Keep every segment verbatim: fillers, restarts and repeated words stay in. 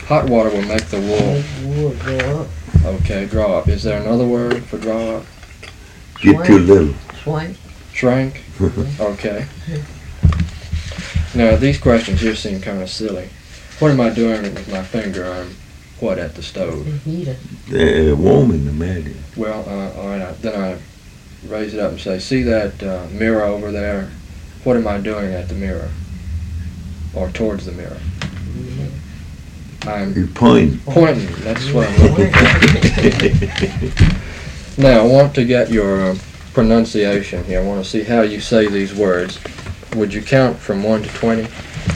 Hot water will make the wool. Make wool grow up. Okay, draw up. Is there another word for draw up? Get too little. Swank. Shrink? Okay. Now, these questions here seem kind of silly. What am I doing with my finger? I'm, what, at the The stove? heater. They're warm in the matter. Well, uh, all right, I, then I raise it up and say, see that uh, mirror over there? What am I doing at the mirror? Or towards the mirror? I'm You point. pointing. That's what I'm looking for. Now, I want to get your um, pronunciation here. I want to see how you say these words. Would you count from one to twenty?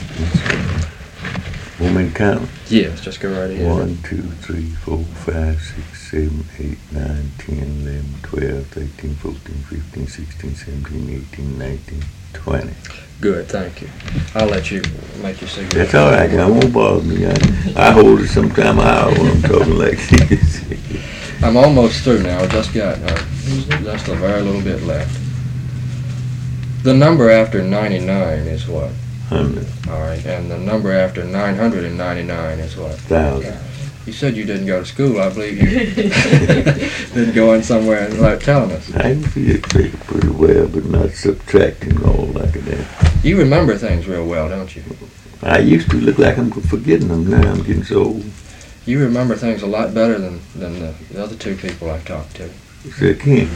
Woman count. Yes, just go right ahead. One, two, three, four, five, six, seven, eight, nine, ten, eleven, twelve, thirteen, fourteen, fifteen, sixteen, seventeen, eighteen, nineteen, twenty. Good, thank you. I'll let you make your signature. That's all right. I won't bother me. I, I hold it sometime an hour when I'm talking like this. I'm almost through now. I just got uh, just a very little bit left. The number after ninety-nine is what? Hundred All right, and the number after nine hundred ninety-nine is what? thousand. You said you didn't go to school. I believe you didn't go in somewhere and like telling us. I can feel pretty, pretty well, but not subtracting all like that. You remember things real well, don't you? I used to look like I'm forgetting them. Now I'm getting so old. You remember things a lot better than, than the, the other two people I've talked to. So I can't.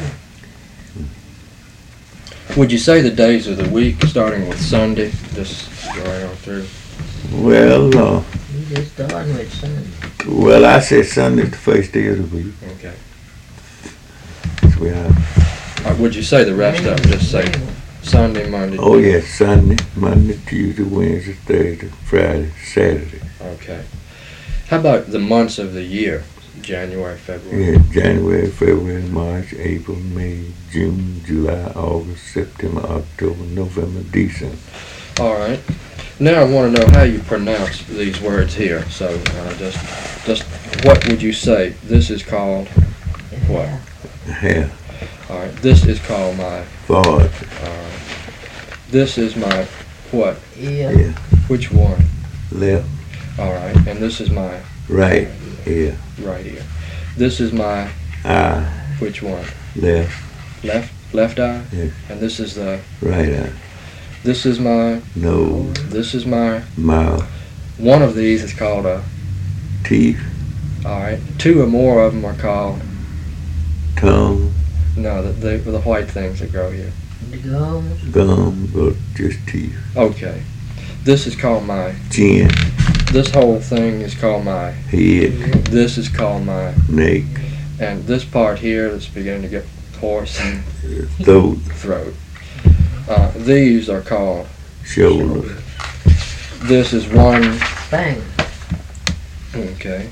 Would you say the days of the week, starting with Sunday, just go right on through? Well, uh, You just starting with Sunday. well, I said Sunday's the first day of the week. Okay. That's where I, Uh, would you say the rest of them? Just say Sunday, Monday. oh yes, Sunday, Monday, Tuesday, Wednesday, Thursday, Friday, Saturday. Okay. How about the months of the year? January, February. Yeah, January, February, March, April, May, June, July, August, September, October, November, December. All right. Now I want to know how you pronounce these words here. So uh, just, just what would you say? This is called what? Hair, All right. This is called my. forward, Uh, this is my what? Yeah. yeah, Which one? left, All right. And this is my right, yeah, right ear. This is my eye, which one? left, Left left eye. Yes. And this is the. right eye, This is my. nose, This is my. mouth, One of these is called a. teeth, All right. Two or more of them are called. tongue, No, the the, the white things that grow here. The gums. gum, or just teeth, Okay. This is called my. chin, This whole thing is called my. head, This is called my. neck, And this part here that's beginning to get hoarse. throat, Throat. Uh, these are called. shoulders, This is one. Bang. Okay.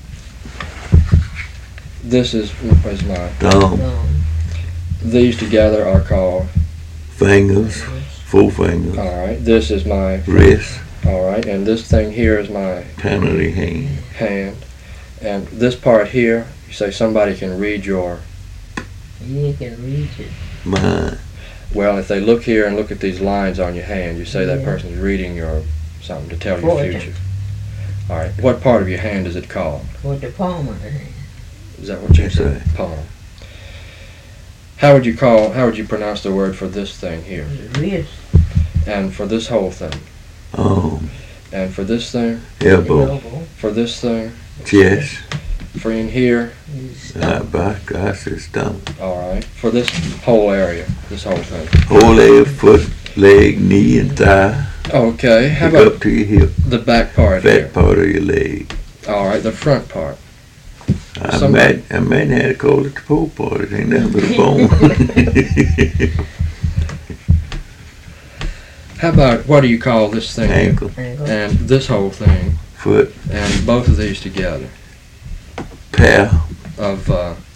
This is is my. thumb, Gum. These together are called. fingers, four fingers, All right. This is my. wrist, All right. And this thing here is my palm of the hand, hand. And this part here, you say somebody can read your. You can reach it. mind, Well, if they look here and look at these lines on your hand, you say that Yeah. person's reading your something to tell your Fortune. future. All right. What part of your hand is it called? With the palm of the hand. Is that what you That's said? right. Palm. How would you call? How would you pronounce the word for this thing here? The wrist. And for this whole thing? arm, And for this thing? The elbow, elbow. For this thing? chest, For in here? His uh, stomach. back, I said stomach, All right. For this whole area, this whole thing. whole leg, foot, leg, knee, and thigh, Okay. How pick about up to your hip, the back part fat here? part of your leg. All right. The front part. I Somebody- might, I might have to call it the poor part. It ain't nothing but a bone. How about what do you call this thing here? Ankle, Ankle. And this whole thing, foot, and both of these together pair, of uh,